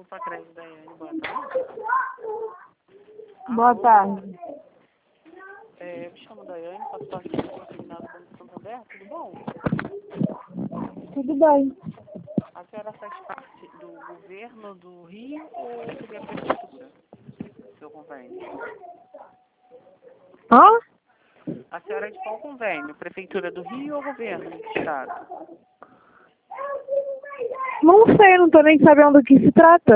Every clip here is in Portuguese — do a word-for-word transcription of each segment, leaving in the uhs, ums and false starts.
Desculpa, crédito, Daiane. Boa tarde. Boa Alô? tarde. É, eu me chamo Daiane, faço parte do consignado do Banco Santander, tudo bom? Tudo bem. A senhora faz parte do governo do Rio ou seria a prefeitura? Seu convênio? Hã? A senhora é de qual convênio? Prefeitura do Rio ou governo do estado? Não sei, não tô nem sabendo do que se trata.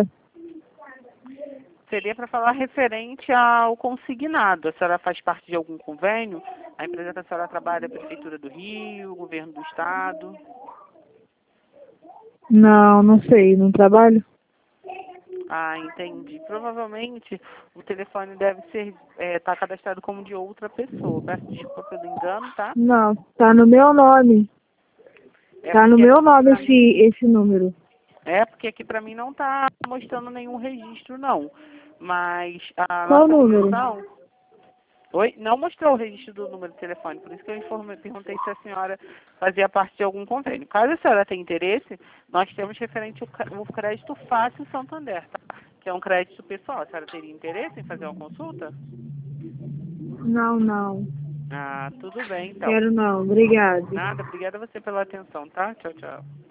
Seria para falar referente ao consignado. A senhora faz parte de algum convênio? A empresa que a senhora trabalha é a Prefeitura do Rio, governo do estado? Não, não sei, não trabalho. Ah, entendi. Provavelmente o telefone deve ser é, tá cadastrado como de outra pessoa. Peço desculpa pelo engano, tá? Não, tá no meu nome. É Tá no porque meu aqui nome pra esse, mim, esse número. é porque aqui para mim não está mostrando nenhum registro, não. Mas a Qual nossa número? ligação... Oi? Não mostrou o registro do número de telefone, por isso que eu informei, perguntei se a senhora fazia parte de algum convênio. Caso a senhora tenha interesse, nós temos referente o, ca- o crédito Fácil Santander, tá? Que é um crédito pessoal. A senhora teria interesse em fazer uma consulta? Não, não. Ah, tudo bem, então. Quero não. Obrigada. Nada, obrigada a você pela atenção, tá? Tchau, tchau.